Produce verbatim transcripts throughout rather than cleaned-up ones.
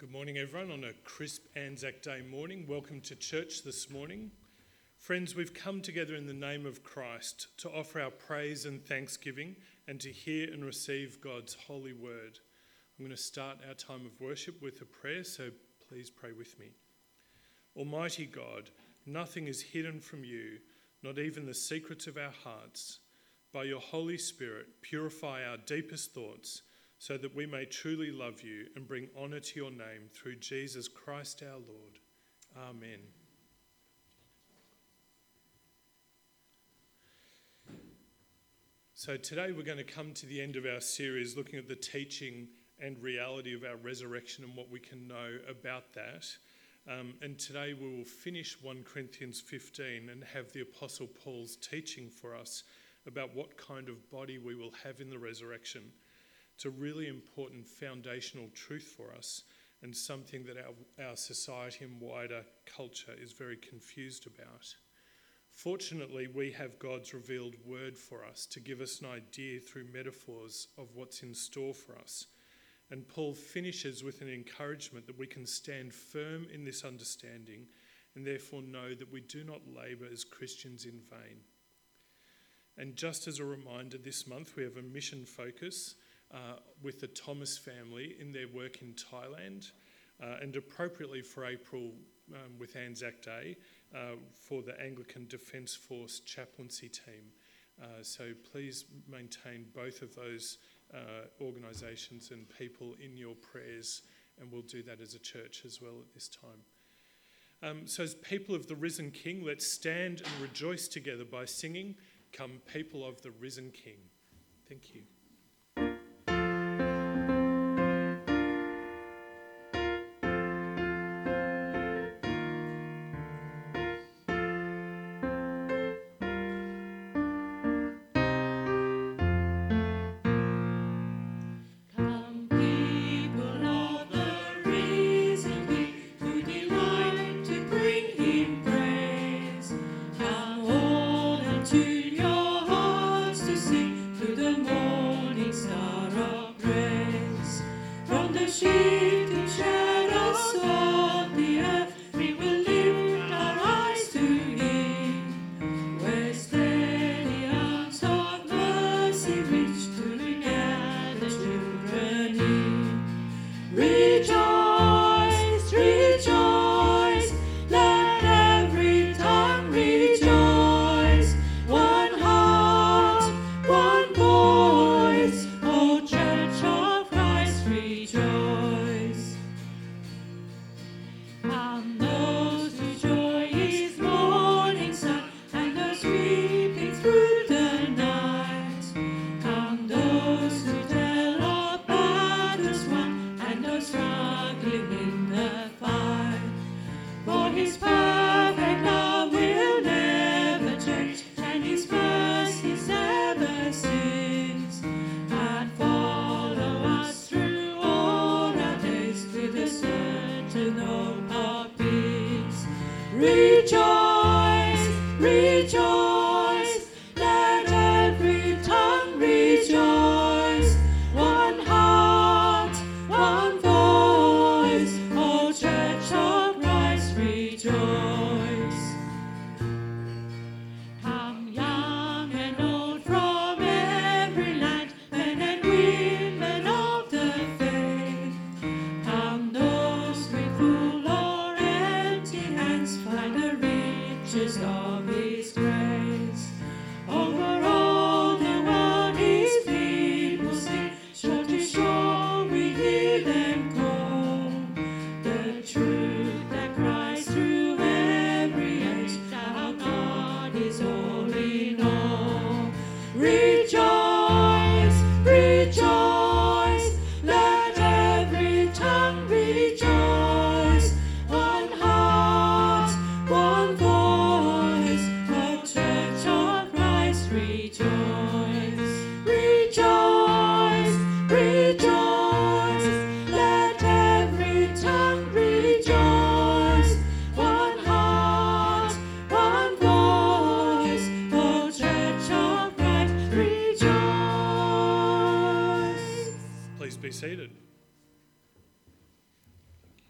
Good morning, everyone, on a crisp Anzac Day morning. Welcome to church this morning. Friends, we've come together in the name of Christ to offer our praise and thanksgiving and to hear and receive God's holy word. I'm going to start our time of worship with a prayer, so please pray with me. Almighty God, nothing is hidden from you, not even the secrets of our hearts. By your Holy Spirit, purify our deepest thoughts, so that we may truly love you and bring honour to your name through Jesus Christ our Lord. Amen. So today we're going to come to the end of our series looking at the teaching and reality of our resurrection and what we can know about that. Um, and today we will finish First Corinthians fifteen and have the Apostle Paul's teaching for us about what kind of body we will have in the resurrection. It's a really important foundational truth for us and something that our, our society and wider culture is very confused about. Fortunately, we have God's revealed word for us to give us an idea through metaphors of what's in store for us. And Paul finishes with an encouragement that we can stand firm in this understanding and therefore know that we do not labour as Christians in vain. And just as a reminder, this month we have a mission focus Uh, with the Thomas family in their work in Thailand, uh, and appropriately for April um, with Anzac Day uh, for the Anglican Defence Force chaplaincy team. Uh, so please maintain both of those uh, organisations and people in your prayers, and we'll do that as a church as well at this time. Um, so as people of the risen King, let's stand and rejoice together by singing, "Come People of the Risen King." Thank you. Please be seated.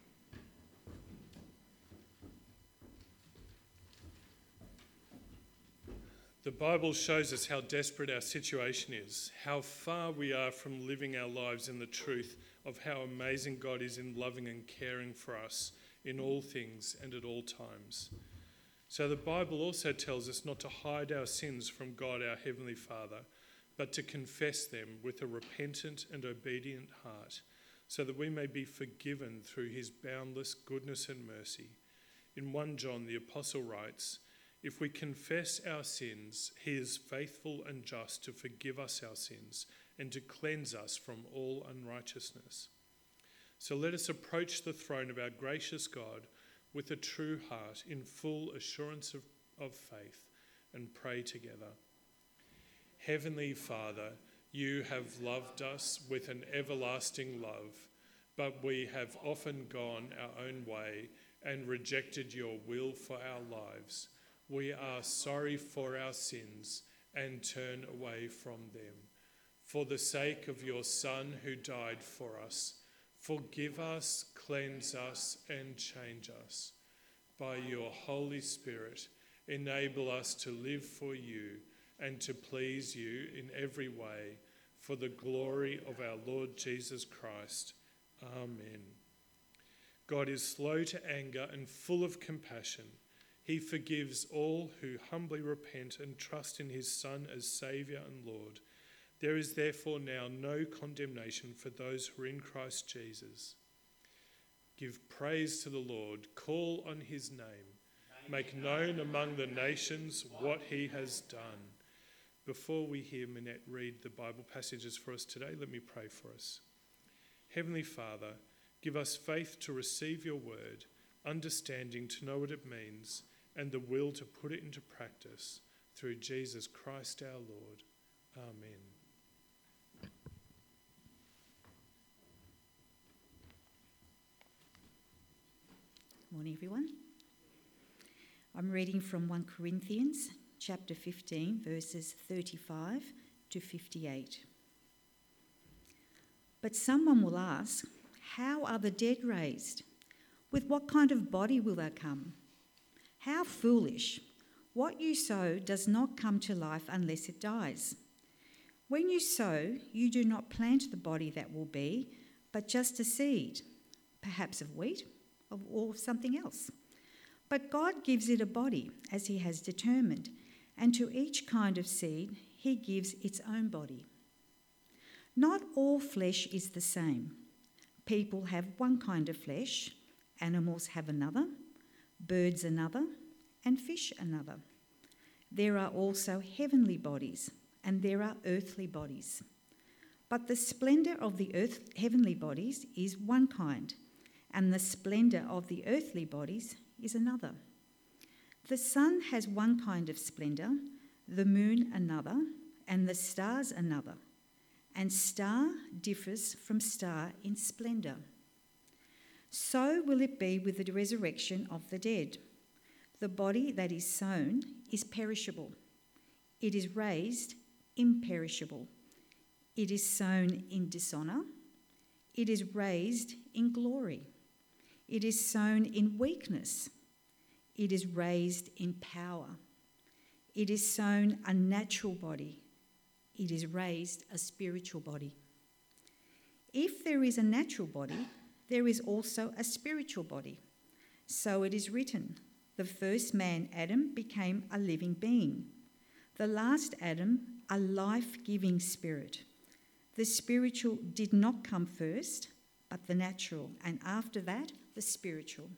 The Bible shows us how desperate our situation is, how far we are from living our lives in the truth of how amazing God is in loving and caring for us in all things and at all times. So the Bible also tells us not to hide our sins from God, our Heavenly Father, but to confess them with a repentant and obedient heart, so that we may be forgiven through his boundless goodness and mercy. In First John, the Apostle writes, "If we confess our sins, he is faithful and just to forgive us our sins and to cleanse us from all unrighteousness." So let us approach the throne of our gracious God with a true heart in full assurance of, of faith and pray together. Heavenly Father, you have loved us with an everlasting love, but we have often gone our own way and rejected your will for our lives. We are sorry for our sins and turn away from them. For the sake of your Son who died for us, forgive us, cleanse us, and change us. By your Holy Spirit, enable us to live for you and to please you in every way, for the glory of our Lord Jesus Christ. Amen. God is slow to anger and full of compassion. He forgives all who humbly repent and trust in his Son as Saviour and Lord. There is therefore now no condemnation for those who are in Christ Jesus. Give praise to the Lord, call on his name, make known among the nations what he has done. Before we hear Minette read the Bible passages for us today, let me pray for us. Heavenly Father, give us faith to receive your word, understanding to know what it means, and the will to put it into practice through Jesus Christ our Lord. Amen. Morning, everyone. I'm reading from First Corinthians chapter fifteen, verses thirty-five to fifty-eight. But someone will ask, how are the dead raised? With what kind of body will they come? How foolish! What you sow does not come to life unless it dies. When you sow, you do not plant the body that will be, but just a seed, perhaps of wheat or something else. But God gives it a body as he has determined, and to each kind of seed he gives its own body. Not all flesh is the same. People have one kind of flesh, animals have another, birds another, and fish another. There are also heavenly bodies, and there are earthly bodies. But the splendour of the earth, heavenly bodies is one kind, and the splendour of the earthly bodies is another. The sun has one kind of splendour, the moon another, and the stars another. And star differs from star in splendour. So will it be with the resurrection of the dead. The body that is sown is perishable. It is raised imperishable. It is sown in dishonour. It is raised in glory. It is sown in weakness. It is raised in power. It is sown a natural body. It is raised a spiritual body. If there is a natural body, there is also a spiritual body. So it is written, the first man, Adam, became a living being. The last Adam, a life-giving spirit. The spiritual did not come first, but the natural, and after that, the spiritual.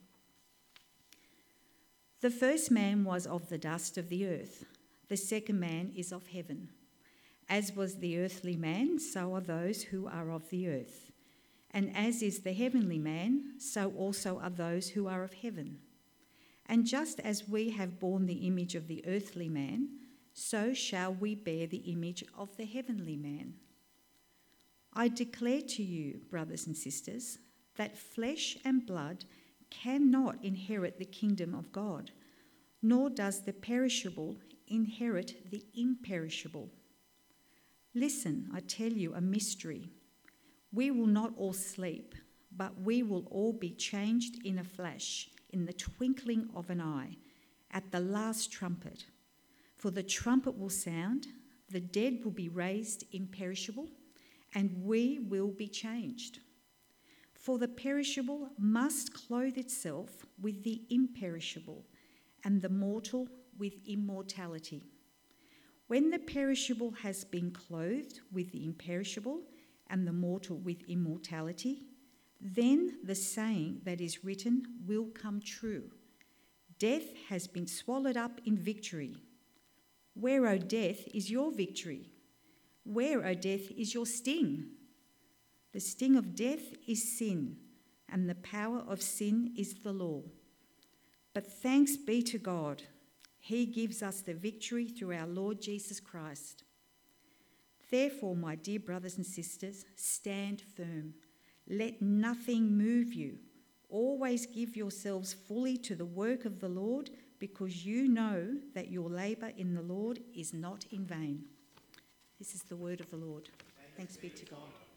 The first man was of the dust of the earth. The second man is of heaven. As was the earthly man, so are those who are of the earth. And as is the heavenly man, so also are those who are of heaven. And just as we have borne the image of the earthly man, so shall we bear the image of the heavenly man. I declare to you, brothers and sisters, that flesh and blood cannot inherit the kingdom of God, nor does the perishable inherit the imperishable. Listen, I tell you a mystery. We will not all sleep, but we will all be changed in a flash, in the twinkling of an eye, at the last trumpet. For the trumpet will sound, the dead will be raised imperishable, and we will be changed. For the perishable must clothe itself with the imperishable, and the mortal with immortality. When the perishable has been clothed with the imperishable, and the mortal with immortality, then the saying that is written will come true. Death has been swallowed up in victory. Where, O death, is your victory? Where, O death, is your sting? The sting of death is sin, and the power of sin is the law. But thanks be to God, he gives us the victory through our Lord Jesus Christ. Therefore, my dear brothers and sisters, stand firm. Let nothing move you. Always give yourselves fully to the work of the Lord, because you know that your labour in the Lord is not in vain. This is the word of the Lord. Thanks be to God.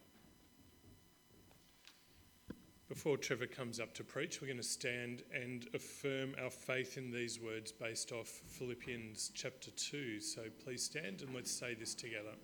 Before Trevor comes up to preach, we're going to stand and affirm our faith in these words based off Philippians chapter two. So please stand and let's say this together.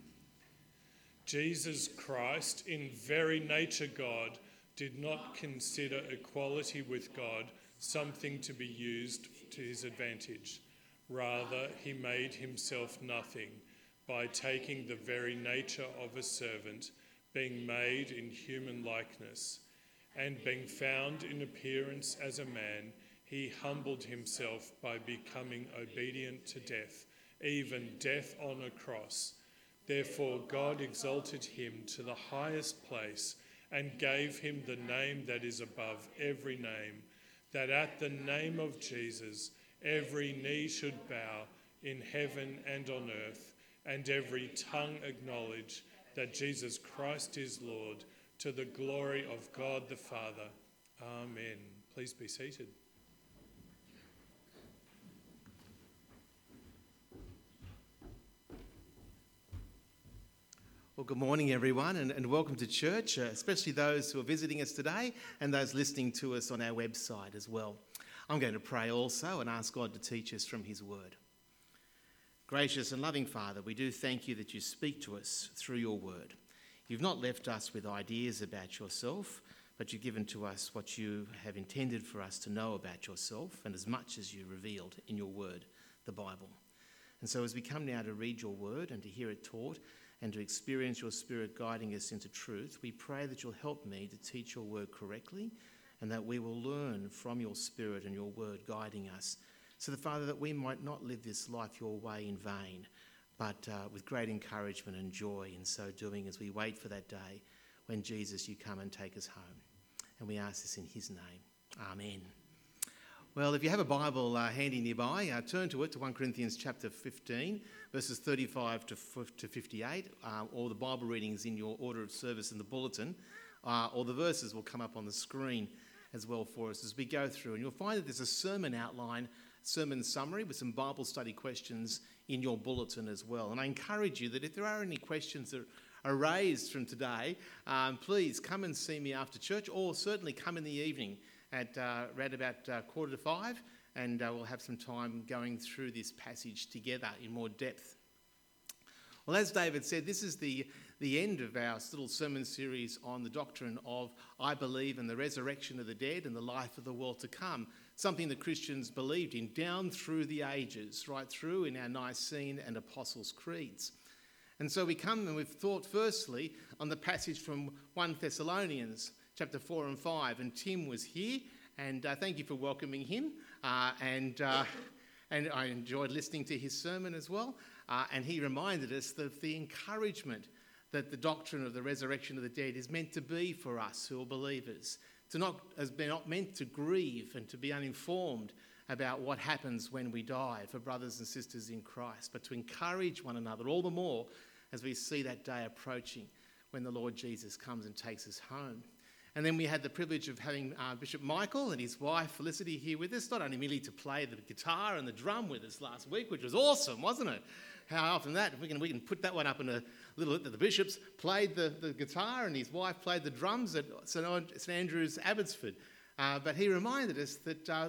Jesus Christ, in very nature God, did not consider equality with God something to be used to his advantage. Rather, he made himself nothing by taking the very nature of a servant, being made in human likeness, and being found in appearance as a man, he humbled himself by becoming obedient to death, even death on a cross. Therefore God exalted him to the highest place and gave him the name that is above every name, that at the name of Jesus every knee should bow in heaven and on earth, and every tongue acknowledge that Jesus Christ is Lord, to the glory of God the Father. Amen. Please be seated. Well, good morning, everyone, and, and welcome to church, uh, especially those who are visiting us today and those listening to us on our website as well. I'm going to pray also and ask God to teach us from his word. Gracious and loving Father, we do thank you that you speak to us through your word. You've not left us with ideas about yourself, but you've given to us what you have intended for us to know about yourself, and as much as you revealed in your word, the Bible. And so as we come now to read your word and to hear it taught and to experience your Spirit guiding us into truth, we pray that you'll help me to teach your word correctly, and that we will learn from your Spirit and your word guiding us, so that, Father, that we might not live this life your way in vain, but uh, with great encouragement and joy in so doing, as we wait for that day when, Jesus, you come and take us home. And we ask this in his name. Amen. Well, if you have a Bible uh, handy nearby, uh, turn to it, to First Corinthians chapter fifteen, verses thirty-five to fifty-eight, uh, or the Bible readings in your order of service in the bulletin, uh, or the verses will come up on the screen as well for us as we go through. And you'll find that there's a sermon outline, sermon summary with some Bible study questions in your bulletin as well. And I encourage you that if there are any questions that are raised from today, um, please come and see me after church, or certainly come in the evening at uh, around about uh, quarter to five, and uh, we'll have some time going through this passage together in more depth. Well, as David said, this is the, the end of our little sermon series on the doctrine of I believe in the resurrection of the dead and the life of the world to come, something that Christians believed in down through the ages, right through in our Nicene and Apostles' Creeds. And so we come and we've thought firstly on the passage from First Thessalonians chapter four and five, and Tim was here, and uh, thank you for welcoming him, uh, and uh, and I enjoyed listening to his sermon as well, uh, and he reminded us that the encouragement that the doctrine of the resurrection of the dead is meant to be for us who are believers, to not as be not meant to grieve and to be uninformed about what happens when we die for brothers and sisters in Christ, but to encourage one another all the more as we see that day approaching when the Lord Jesus comes and takes us home. And then we had the privilege of having uh, Bishop Michael and his wife Felicity here with us, not only merely to play the guitar and the drum with us last week, which was awesome, wasn't it? How often that, we can we can put that one up in a little, the bishops played the, the guitar and his wife played the drums at St Andrew's, Abbotsford. Uh, but he reminded us that uh,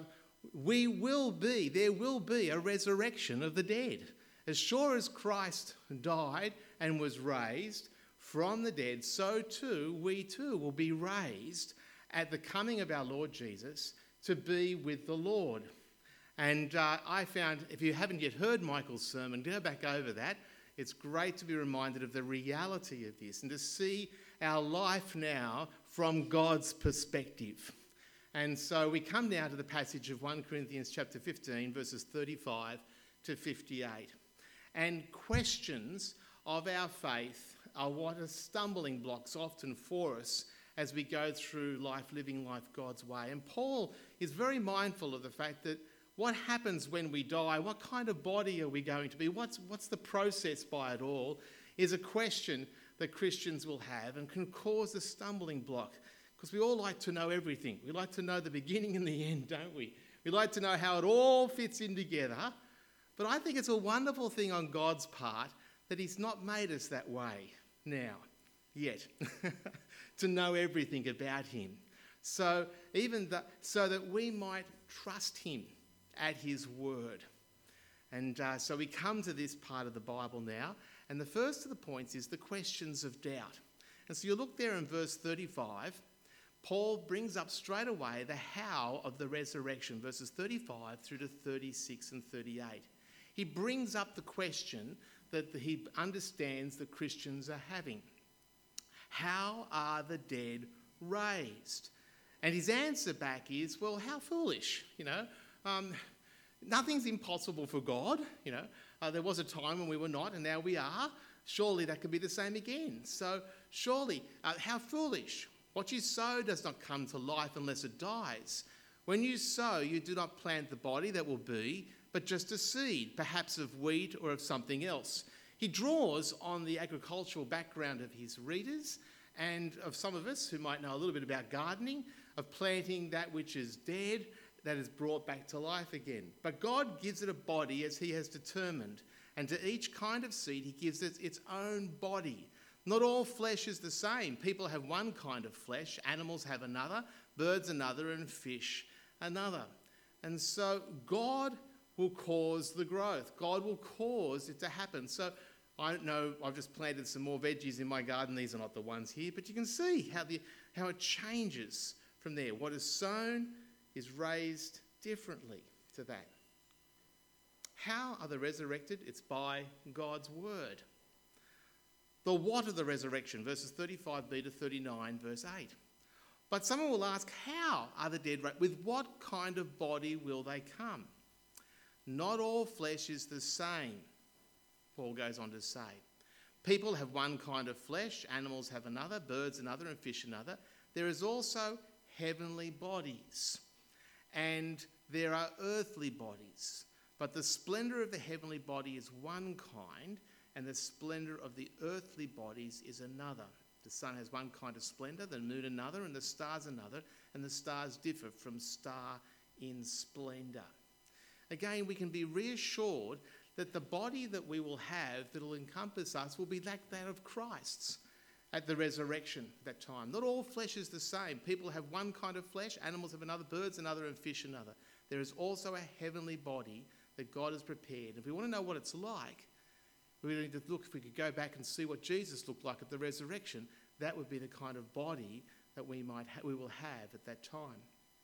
we will be, there will be a resurrection of the dead. As sure as Christ died and was raised from the dead, so too we too will be raised at the coming of our Lord Jesus to be with the Lord. And uh, I found, if you haven't yet heard Michael's sermon, go back over that. It's great to be reminded of the reality of this and to see our life now from God's perspective. And so we come now to the passage of First Corinthians chapter fifteen, verses thirty-five to fifty-eight. And questions of our faith are what are stumbling blocks often for us as we go through life, living life God's way. And Paul is very mindful of the fact that what happens when we die, what kind of body are we going to be, what's, what's the process by it all, is a question that Christians will have and can cause a stumbling block. Because we all like to know everything. We like to know the beginning and the end, don't we? We like to know how it all fits in together. But I think it's a wonderful thing on God's part that he's not made us that way now, yet, to know everything about him. So even that, so that we might trust him at his word. And uh, so we come to this part of the Bible now, and the first of the points is the questions of doubt. And so you look there in verse thirty-five, Paul brings up straight away the how of the resurrection, verses thirty-five through to thirty-six and thirty-eight. He brings up the question that he understands the Christians are having. How are the dead raised? And his answer back is, well, how foolish, you know. Um, nothing's impossible for God, you know. Uh, there was a time when we were not and now we are. Surely that could be the same again. So surely, uh, how foolish. What you sow does not come to life unless it dies. When you sow, you do not plant the body that will be, but just a seed, perhaps of wheat or of something else. He draws on the agricultural background of his readers and of some of us who might know a little bit about gardening, of planting that which is dead, that is brought back to life again. But God gives it a body as he has determined, and to each kind of seed he gives it its own body. Not all flesh is the same. People have one kind of flesh, animals have another, birds another, and fish another. And so God will cause the growth. God will cause it to happen. So I don't know, I've just planted some more veggies in my garden. These are not the ones here, but you can see how the how it changes from there. What is sown is raised differently to that. How are they resurrected? It's by God's word. The what of the resurrection, verses thirty-five b to thirty-nine, verse eight. But someone will ask, how are the dead raised? With what kind of body will they come? Not all flesh is the same, Paul goes on to say. People have one kind of flesh, animals have another, birds another, and fish another. There is also heavenly bodies, and there are earthly bodies. But the splendour of the heavenly body is one kind, and the splendour of the earthly bodies is another. The sun has one kind of splendour, the moon another, and the stars another, and the stars differ from star in splendour. Again, we can be reassured that the body that we will have that will encompass us will be like that of Christ's at the resurrection at that time. Not all flesh is the same. People have one kind of flesh, animals have another, birds another, and fish another. There is also a heavenly body that God has prepared. If we want to know what it's like, we need to look, if we could go back and see what Jesus looked like at the resurrection, that would be the kind of body that we might ha- we will have at that time.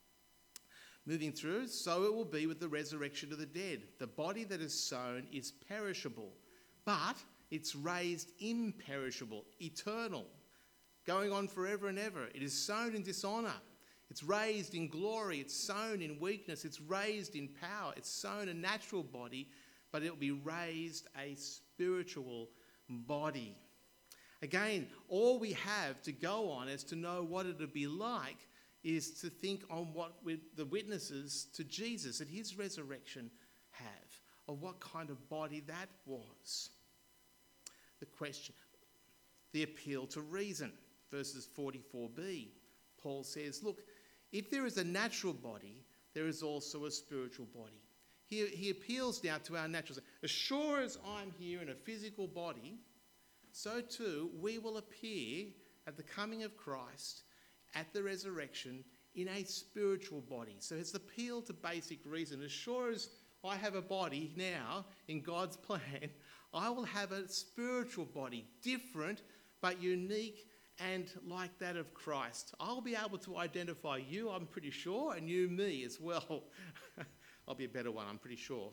Moving through, so it will be with the resurrection of the dead. The body that is sown is perishable, but it's raised imperishable, eternal, going on forever and ever. It is sown in dishonour. It's raised in glory. It's sown in weakness. It's raised in power. It's sown a natural body, but it will be raised a spiritual body. Again, all we have to go on as to know what it would be like is to think on what the witnesses to Jesus at his resurrection have, of what kind of body that was. The question, the appeal to reason, verses forty-four b. Paul says, look, if there is a natural body, there is also a spiritual body. He, he appeals now to our natural. As sure as I'm here in a physical body, so too we will appear at the coming of Christ at the resurrection in a spiritual body. So it's appeal to basic reason. As sure as I have a body now in God's plan, I will have a spiritual body, different but unique and like that of Christ. I'll be able to identify you, I'm pretty sure, and you me as well. I'll be a better one, I'm pretty sure.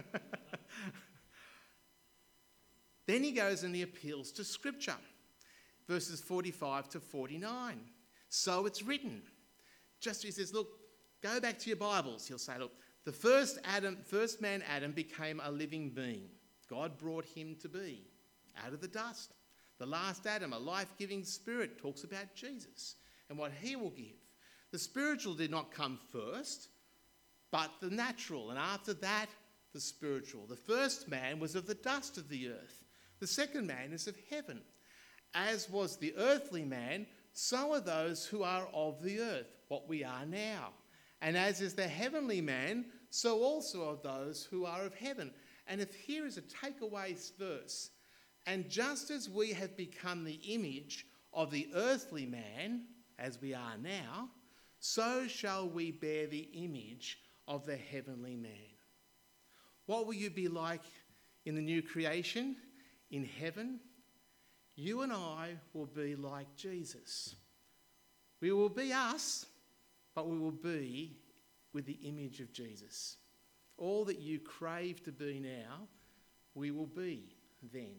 Then he goes and he appeals to Scripture, verses forty-five to forty-nine. So it's written. Just he says, look, go back to your Bibles. He'll say, look, the first Adam, first man Adam became a living being. God brought him to be out of the dust. The last Adam, a life-giving spirit, talks about Jesus and what he will give. The spiritual did not come first, but the natural, and after that, the spiritual. The first man was of the dust of the earth. The second man is of heaven. As was the earthly man, so are those who are of the earth, what we are now. And as is the heavenly man, so also are those who are of heaven. And if here is a takeaway verse, and just as we have become the image of the earthly man, as we are now, so shall we bear the image of the heavenly man. What will you be like in the new creation, in heaven? You and I will be like Jesus. We will be us, but we will be with the image of Jesus. All that you crave to be now, we will be then.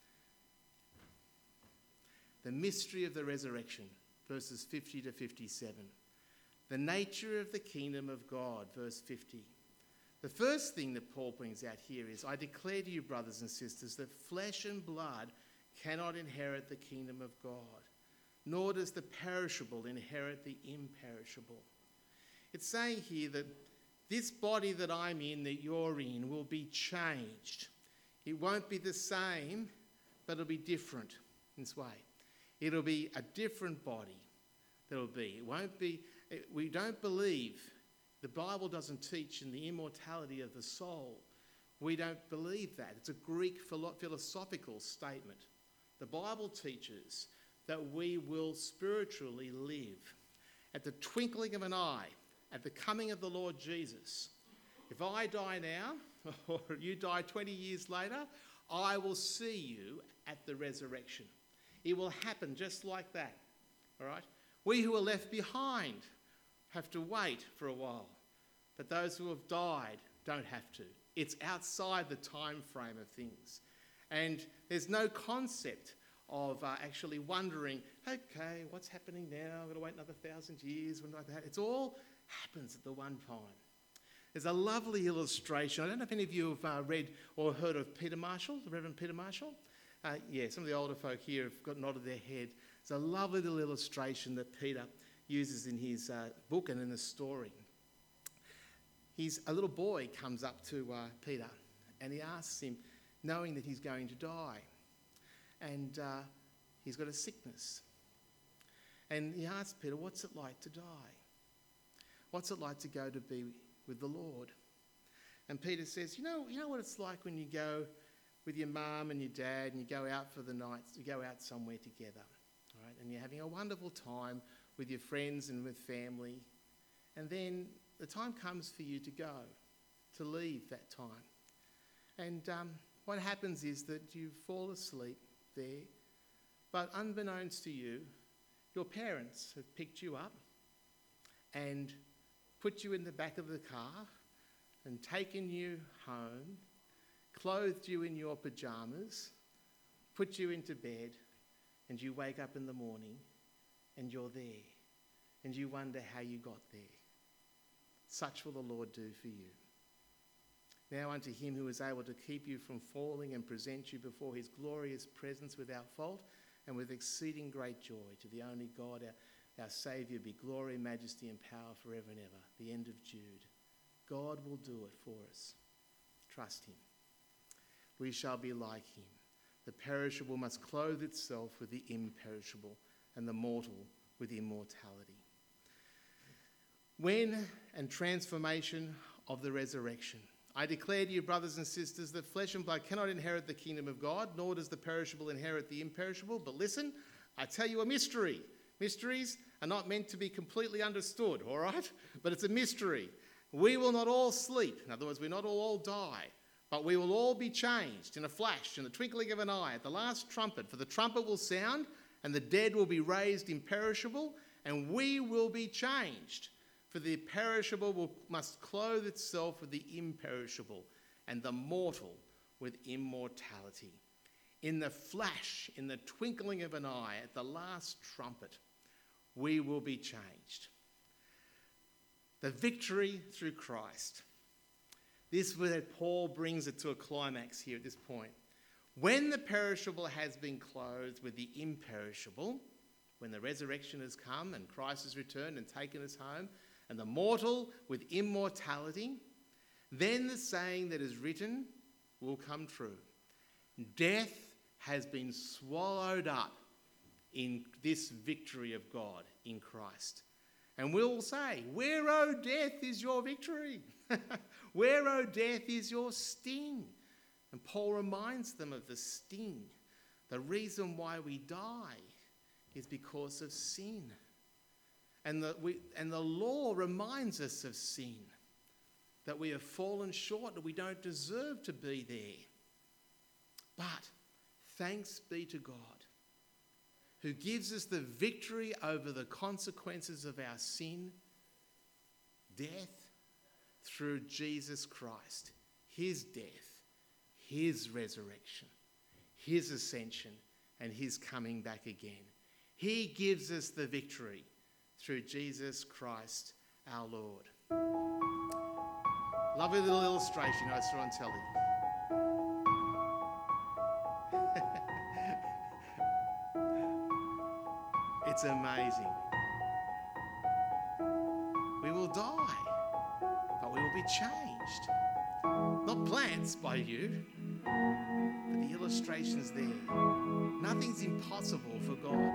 The mystery of the resurrection, verses fifty to fifty-seven. The nature of the kingdom of God, verse fifty. The first thing that Paul brings out here is, I declare to you, brothers and sisters, that flesh and blood cannot inherit the kingdom of God, nor does the perishable inherit the imperishable. It's saying here that this body that I'm in, that you're in, will be changed. It won't be the same, but it'll be different in this way. It'll be a different body that'll be. It won't be, we don't believe, the Bible doesn't teach in the immortality of the soul. We don't believe that. It's a Greek philosophical statement. The Bible teaches that we will spiritually live at the twinkling of an eye, at the coming of the Lord Jesus. If I die now, or you die twenty years later, I will see you at the resurrection. It will happen just like that, all right? We who are left behind have to wait for a while, but those who have died don't have to. It's outside the time frame of things. And there's no concept of uh, actually wondering, okay, what's happening now? I've got to wait another thousand years. When like that. It's all happens at the one time. There's a lovely illustration. I don't know if any of you have uh, read or heard of Peter Marshall, the Reverend Peter Marshall. Uh, yeah, some of the older folk here have got nodded their head. It's a lovely little illustration that Peter uses in his uh, book and in the story. He's, a little boy comes up to uh, Peter and he asks him, knowing that he's going to die, and uh, he's got a sickness. And he asks Peter, what's it like to die? What's it like to go to be with the Lord? And Peter says, you know, you know what it's like when you go with your mum and your dad and you go out for the night, you go out somewhere together, all right? And you're having a wonderful time with your friends and with family. And then the time comes for you to go, to leave that time. And um, what happens is that you fall asleep there, but unbeknownst to you, your parents have picked you up and put you in the back of the car and taken you home, clothed you in your pyjamas, put you into bed, and you wake up in the morning and you're there, and you wonder how you got there. Such will the Lord do for you. Now unto him who is able to keep you from falling and present you before his glorious presence without fault and with exceeding great joy, to the only God, our, our Saviour, be glory, majesty and power forever and ever. The end of Jude. God will do it for us. Trust him. We shall be like him. The perishable must clothe itself with the imperishable, and the mortal with immortality. When and transformation of the resurrection. I declare to you, brothers and sisters, that flesh and blood cannot inherit the kingdom of God, nor does the perishable inherit the imperishable. But listen, I tell you a mystery. Mysteries are not meant to be completely understood, all right? But it's a mystery. We will not all sleep. In other words, we not all, all die, but we will all be changed in a flash, in the twinkling of an eye, at the last trumpet. For the trumpet will sound, and the dead will be raised imperishable, and we will be changed. For the perishable will, must clothe itself with the imperishable, and the mortal with immortality. In the flash, in the twinkling of an eye, at the last trumpet, we will be changed. The victory through Christ. This is where Paul brings it to a climax here at this point. When the perishable has been clothed with the imperishable, when the resurrection has come and Christ has returned and taken us home, and the mortal with immortality, then the saying that is written will come true. Death has been swallowed up in this victory of God in Christ. And we'll say, where, O death, is your victory? Where, O death, is your sting? And Paul reminds them of the sting. The reason why we die is because of sin. And the, we, and the law reminds us of sin, that we have fallen short, that we don't deserve to be there. But thanks be to God, who gives us the victory over the consequences of our sin, death, through Jesus Christ, his death, his resurrection, his ascension, and his coming back again. He gives us the victory through Jesus Christ our Lord. Lovely little illustration I saw on telly. It's amazing. We will die, but we will be changed. Not plants by you, but the illustration's there. Nothing's impossible for God.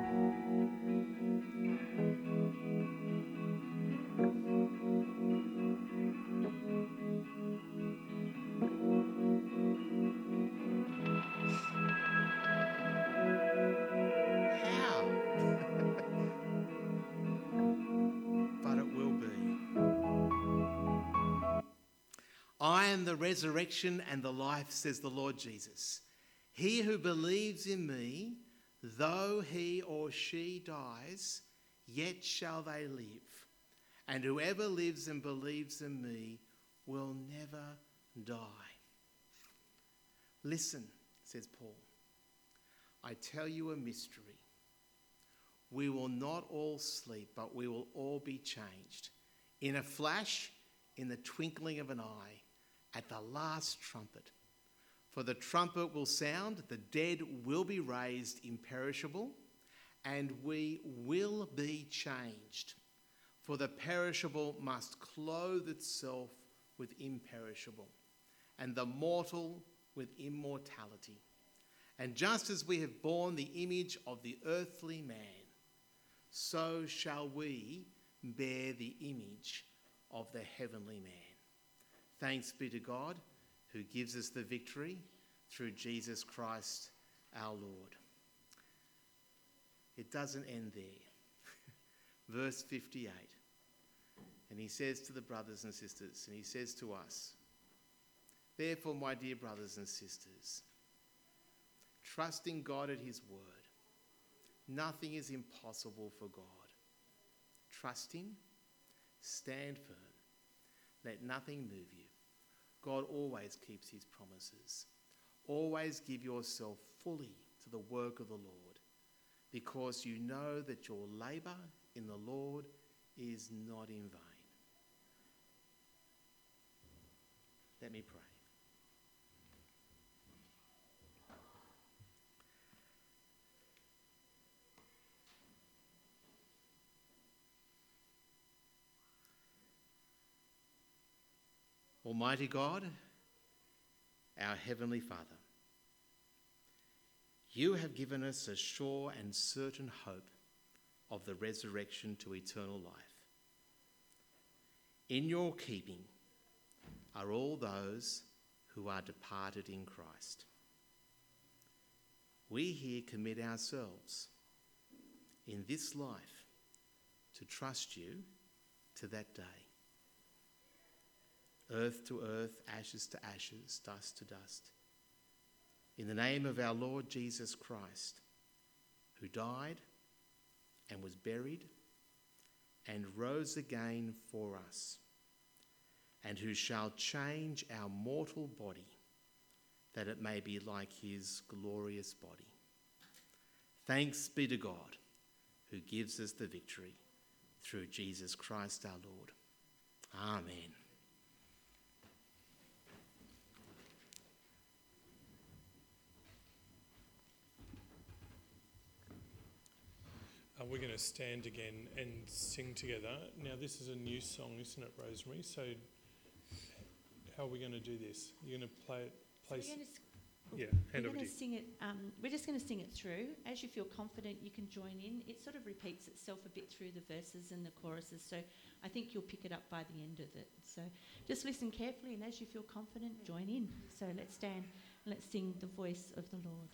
I am the resurrection and the life, says the Lord Jesus. He who believes in me, though he or she dies, yet shall they live. And whoever lives and believes in me will never die. Listen, says Paul, I tell you a mystery. We will not all sleep, but we will all be changed. In a flash, in the twinkling of an eye, at the last trumpet. For the trumpet will sound, the dead will be raised imperishable, and we will be changed. For the perishable must clothe itself with imperishable, and the mortal with immortality. And just as we have borne the image of the earthly man, so shall we bear the image of the heavenly man. Thanks be to God, who gives us the victory through Jesus Christ our Lord. It doesn't end there. Verse fifty-eight. And he says to the brothers and sisters, and he says to us, therefore, my dear brothers and sisters, trust in God at his word. Nothing is impossible for God. Trust him, stand firm, let nothing move you. God always keeps his promises. Always give yourself fully to the work of the Lord, because you know that your labour in the Lord is not in vain. Let me pray. Almighty God, our Heavenly Father, you have given us a sure and certain hope of the resurrection to eternal life. In your keeping are all those who are departed in Christ. We here commit ourselves in this life to trust you to that day. Earth to earth, ashes to ashes, dust to dust. In the name of our Lord Jesus Christ, who died and was buried and rose again for us, and who shall change our mortal body, that it may be like his glorious body. Thanks be to God, who gives us the victory through Jesus Christ our Lord. Amen. Uh, we're going to stand again and sing together. Now, this is a new song, isn't it, Rosemary? So, how are we going to do this? You're going to play it? Play So we're s- gonna, yeah, we're hand over going to to you. sing it. Um, we're just going to sing it through. As you feel confident, you can join in. It sort of repeats itself a bit through the verses and the choruses. So I think you'll pick it up by the end of it. So just listen carefully, and as you feel confident, join in. So let's stand and let's sing the voice of the Lord.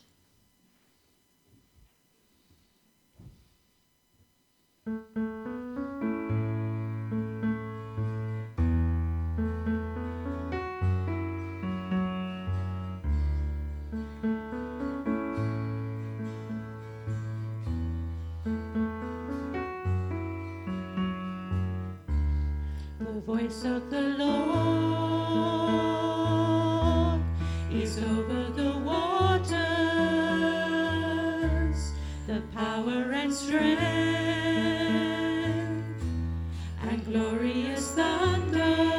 The voice of the Lord is over the waters, the power and strength and glorious thunder,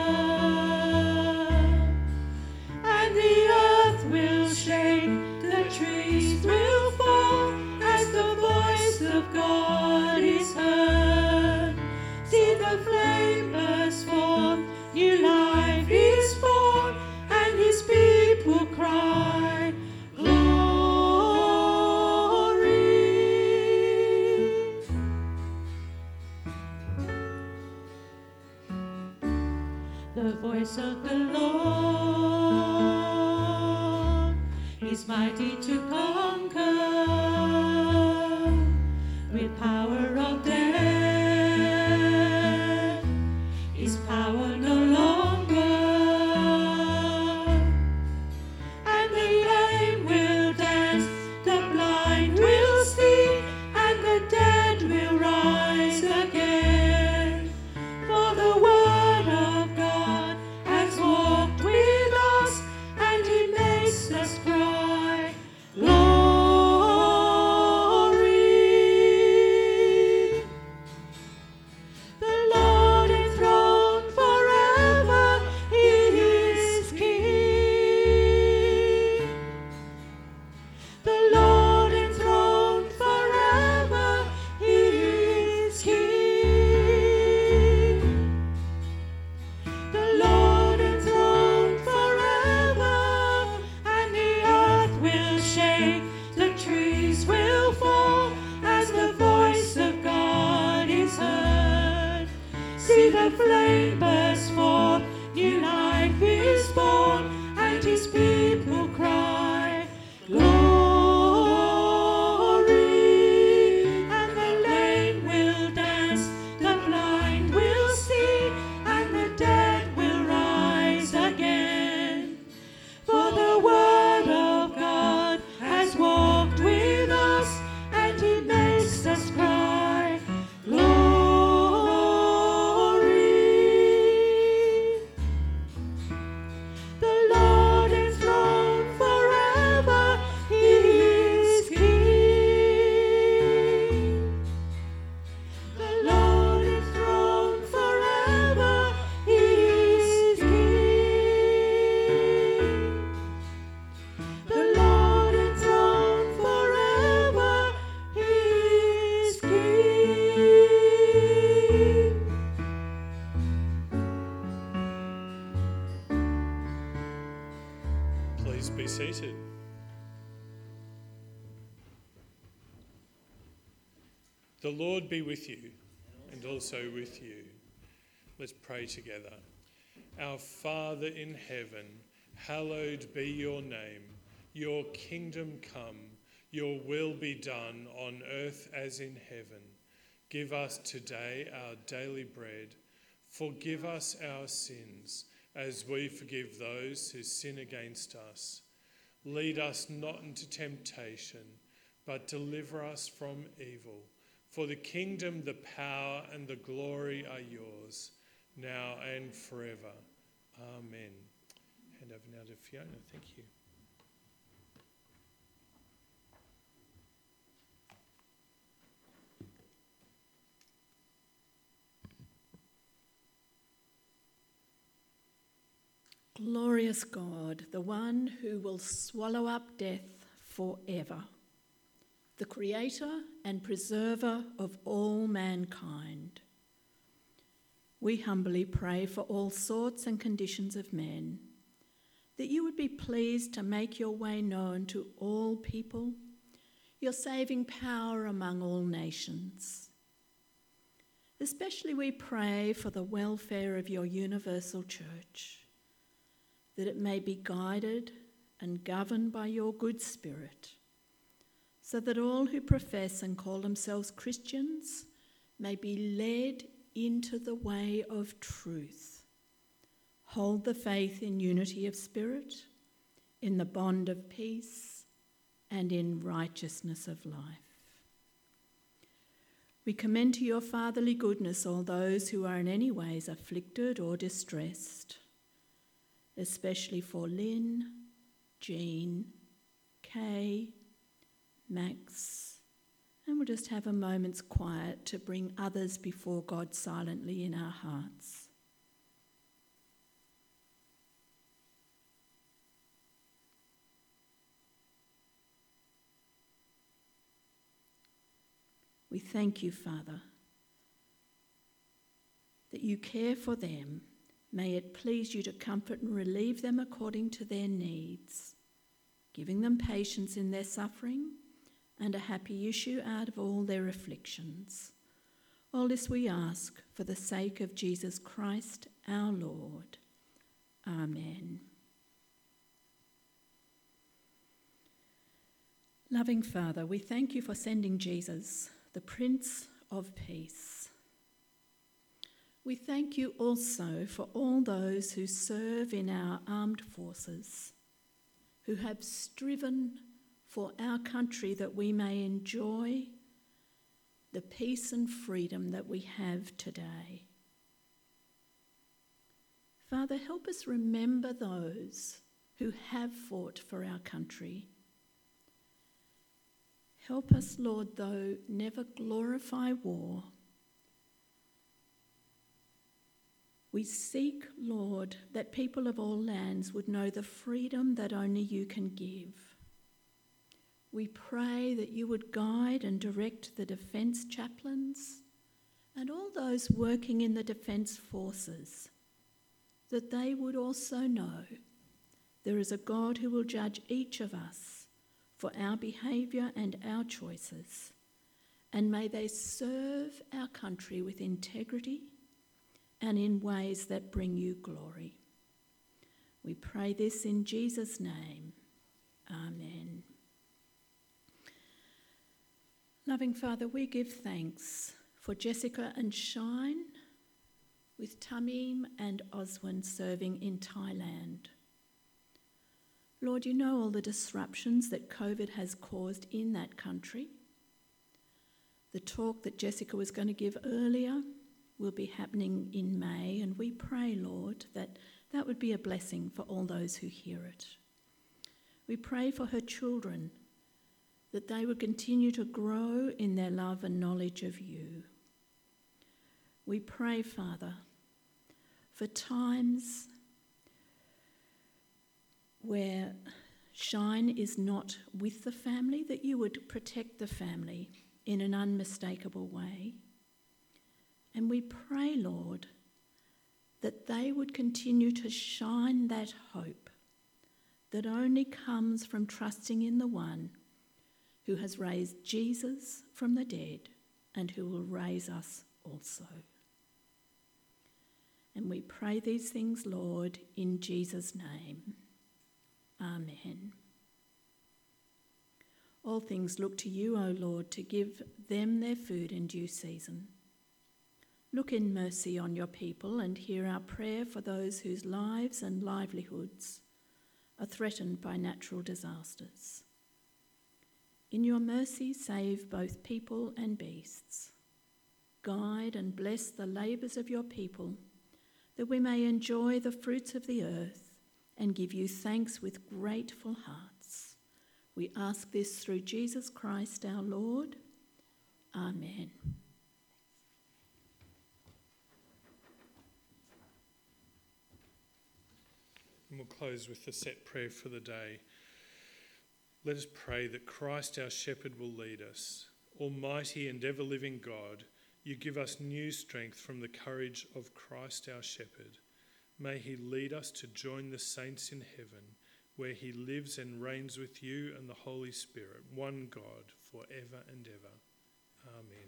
and the earth will shake, the trees will fall as the voice of God is heard. See the flame burst forth, new life is born, and his people cry, glory. The voice of the Lord is mighty to conquer, with power of death, his power no longer, and the lame will dance, the blind will see, and the dead will rise again. For the word of God has walked with us, and he makes us cry, glory. The Lord enthroned forever, he is King. The Lord enthroned forever, he is King. The Lord enthroned forever, and the earth will shake, the trees will fall, as the voice of God is heard. See the flame burst forth, new life is born, and his people cry, glory. And the lame will dance, the blind will see, and the dead will rise again. For the word of God has walked with us, and he makes us cry, glory. The Lord enthroned forever, he is King. The Lord enthroned forever, he is King. The Lord enthroned forever, he is King. Please be seated. The Lord be with you and also with you. Let's pray together. Our Father in heaven, hallowed be your name. Your kingdom come, your will be done on earth as in heaven. Give us today our daily bread. Forgive us our sins, as we forgive those who sin against us. Lead us not into temptation, but deliver us from evil. For the kingdom, the power, and the glory are yours, now and forever. Amen. Hand over now to Fiona. Thank you. Glorious God, the one who will swallow up death forever, the creator and preserver of all mankind. We humbly pray for all sorts and conditions of men, that you would be pleased to make your way known to all people, your saving power among all nations. Especially we pray for the welfare of your universal church, that it may be guided and governed by your good spirit, so that all who profess and call themselves Christians may be led into the way of truth. Hold the faith in unity of spirit, in the bond of peace, and in righteousness of life. We commend to your fatherly goodness all those who are in any ways afflicted or distressed, especially for Lynn, Jean, Kay, Max, and we'll just have a moment's quiet to bring others before God silently in our hearts. We thank you, Father, that you care for them. May it please you to comfort and relieve them according to their needs, giving them patience in their suffering and a happy issue out of all their afflictions. All this we ask for the sake of Jesus Christ our Lord. Amen. Loving Father, we thank you for sending Jesus, the Prince of Peace. We thank you also for all those who serve in our armed forces, who have striven for our country that we may enjoy the peace and freedom that we have today. Father, help us remember those who have fought for our country. Help us, Lord, though never glorify war. We seek, Lord, that people of all lands would know the freedom that only you can give. We pray that you would guide and direct the defence chaplains and all those working in the defence forces, that they would also know there is a God who will judge each of us for our behaviour and our choices, and may they serve our country with integrity and in ways that bring you glory. We pray this in Jesus' name. Amen. Loving Father, we give thanks for Jessica and Shine, with Tamim and Oswin serving in Thailand. Lord, you know all the disruptions that COVID has caused in that country. The talk that Jessica was going to give earlier will be happening in May, and we pray, Lord, that that would be a blessing for all those who hear it. We pray for her children, that they would continue to grow in their love and knowledge of you. We pray, Father, for times where Shine is not with the family, that you would protect the family in an unmistakable way. And we pray, Lord, that they would continue to shine that hope that only comes from trusting in the one who has raised Jesus from the dead and who will raise us also. And we pray these things, Lord, in Jesus' name. Amen. All things look to you, O Lord, to give them their food in due season. Look in mercy on your people and hear our prayer for those whose lives and livelihoods are threatened by natural disasters. In your mercy, save both people and beasts. Guide and bless the labours of your people, that we may enjoy the fruits of the earth and give you thanks with grateful hearts. We ask this through Jesus Christ our Lord. Amen. And we'll close with the set prayer for the day. Let us pray that Christ our shepherd will lead us. Almighty and ever-living God, you give us new strength from the courage of Christ our shepherd. May he lead us to join the saints in heaven, where he lives and reigns with you and the Holy Spirit, one God, forever and ever. Amen.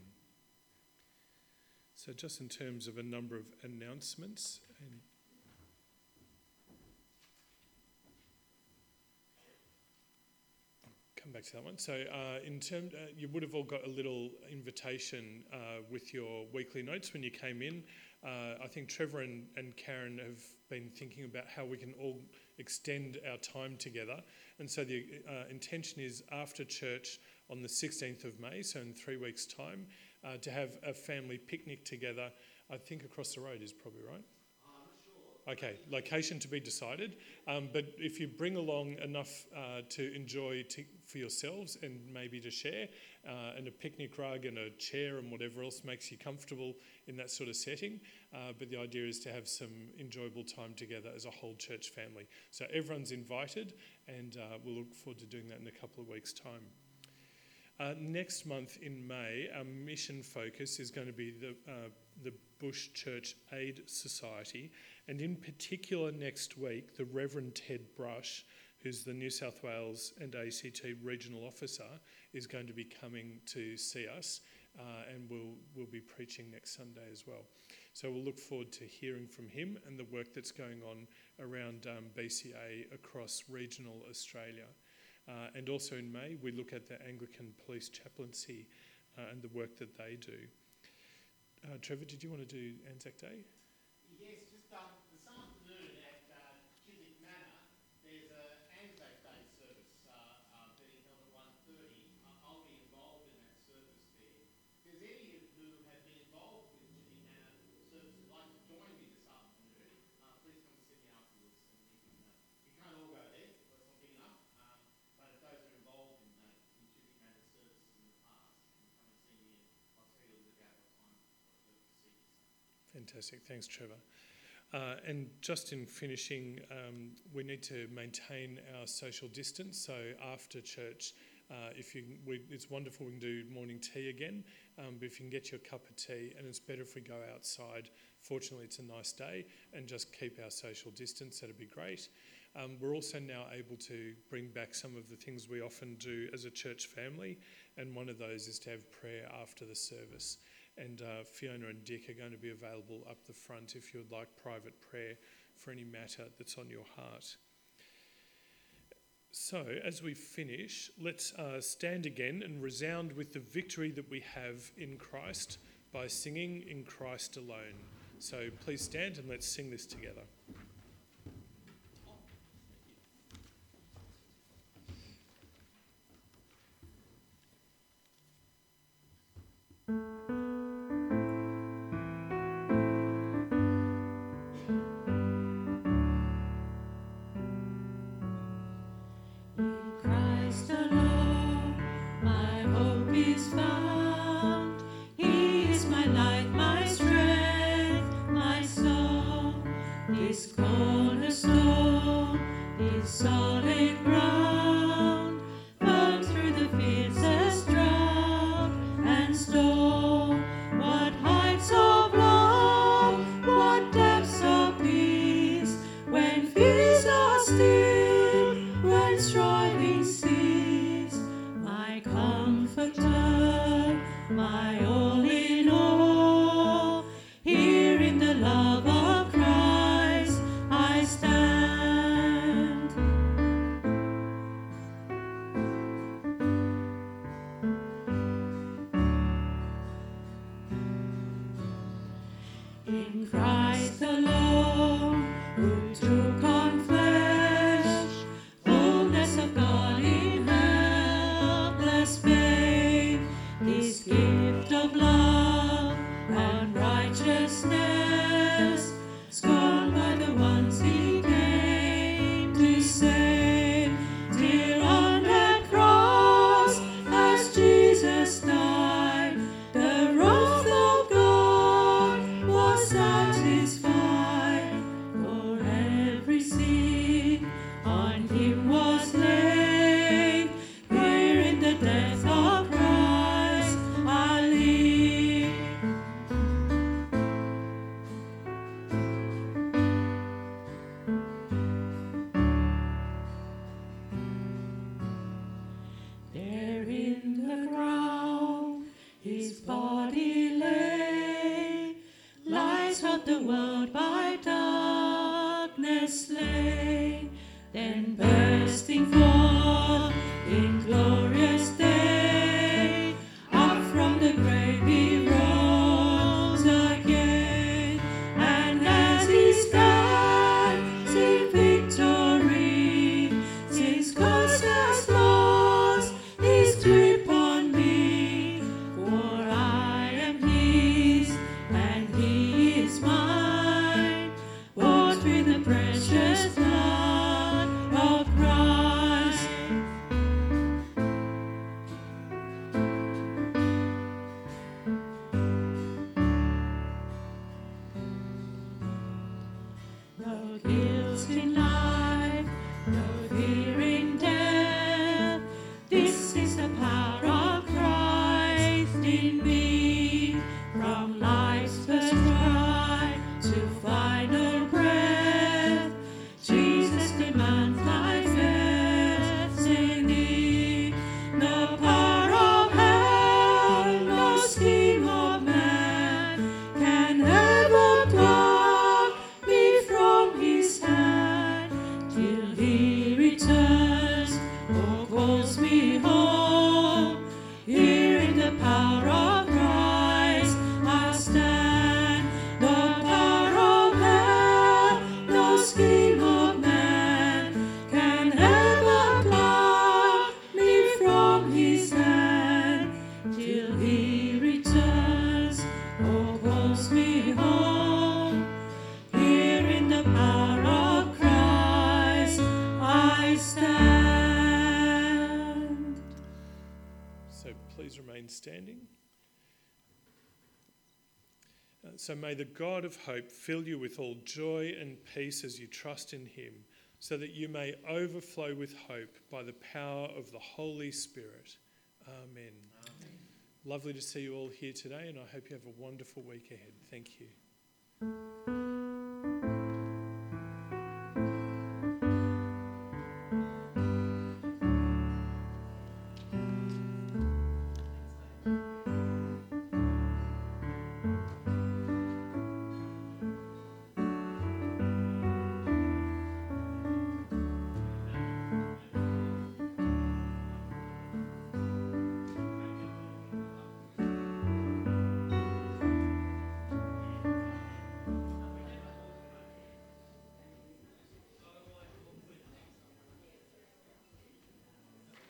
So just in terms of a number of announcements, and come back to that one. So uh, in term, uh, you would have all got a little invitation uh, with your weekly notes when you came in. Uh, I think Trevor and, and Karen have been thinking about how we can all extend our time together. And so the uh, intention is after church on the sixteenth of May, so in three weeks' time, uh, to have a family picnic together. I think across the road is probably right. Okay, location to be decided, um, but if you bring along enough uh, to enjoy t- for yourselves and maybe to share, uh, and a picnic rug and a chair and whatever else makes you comfortable in that sort of setting, uh, but the idea is to have some enjoyable time together as a whole church family. So everyone's invited, and uh, we'll look forward to doing that in a couple of weeks' time. Uh, next month in May, our mission focus is going to be the uh, the Bush Church Aid Society, and in particular next week, the Reverend Ted Brush, who's the New South Wales and A C T Regional Officer, is going to be coming to see us, uh, and we'll we'll be preaching next Sunday as well. So we'll look forward to hearing from him and the work that's going on around um, B C A across regional Australia. Uh, and also in May, we look at the Anglican Police Chaplaincy uh, and the work that they do. Uh, Trevor, did you want to do Anzac Day? Yes, just um, this afternoon at uh, Chiswick Manor, there's an Anzac Day service uh, uh, being held at one thirty. Uh, I'll be involved in that service there. If there's any who have been involved with Chiswick Manor service who'd like to join me this afternoon, uh, please come and see me afterwards. And you, can, uh, you can't all go there, that's not big enough. Um, but if those who are involved in, uh, in Chiswick Manor services in the past, you can come and see me and I'll tell you a little bit about what time. Fantastic. Thanks, Trevor. Uh, and just in finishing, um, we need to maintain our social distance. So after church, uh, if you, we, it's wonderful we can do morning tea again, um, but if you can get your cup of tea, and it's better if we go outside. Fortunately, it's a nice day, and just keep our social distance. That'd be great. Um, we're also now able to bring back some of the things we often do as a church family, and one of those is to have prayer after the service. And uh, Fiona and Dick are going to be available up the front if you would like private prayer for any matter that's on your heart. So, as we finish, let's uh, stand again and resound with the victory that we have in Christ by singing In Christ Alone. So please stand and let's sing this together. Solid ground, firm through the fiercest drought and storm. In Christ alone, who took on flesh, fullness of God in helpless babe, this gift of love and righteousness, scorned by the ones he came to save, till on that cross, as Jesus died, the wrath of God was satisfied, for every sin on him was laid. Here in the death of Christ I live. There in the ground his body lay, light of the world by darkness slain, then bursting forth in glorious day, up from the grave he rose again, and as he stands in victory, since curse has lost his grip on me, for I am his and he is mine, bought with the precious blood of Christ. No guilt in life, no fear in death, this is the power of Christ in me. From life's first cry to final breath, Jesus demands my destiny. No power of hell, no scheme of man can ever pluck me from his hand, till he returns or calls me home. Here in the power of Christ I stand. No power of hell, no scheme of man can ever pluck me from his hand, till he returns or calls me home. Here in the power of Christ I stand. So please remain standing. Uh, So may the God of hope fill you with all joy and peace as you trust in him, so that you may overflow with hope by the power of the Holy Spirit. Amen. Amen. Lovely to see you all here today, and I hope you have a wonderful week ahead. Thank you.